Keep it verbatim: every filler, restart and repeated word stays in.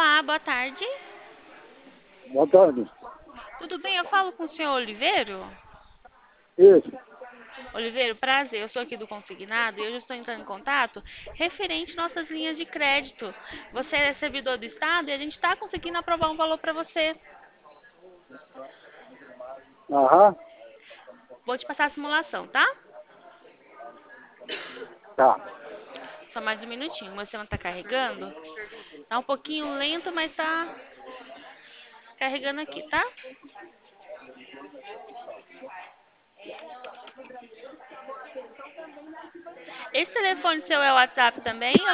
Olá, boa tarde. Boa tarde. Tudo bem? Eu falo com o senhor Oliveiro? Isso. Oliveiro, prazer. Eu sou aqui do Consignado e eu já estou entrando em contato referente nossas linhas de crédito. Você é servidor do Estado e a gente está conseguindo aprovar um valor para você. Aham. Vou te passar a simulação, tá? Tá. Só mais um minutinho. Meu celular está carregando. Tá um pouquinho lento, mas tá carregando aqui, tá? Esse telefone seu é o WhatsApp também?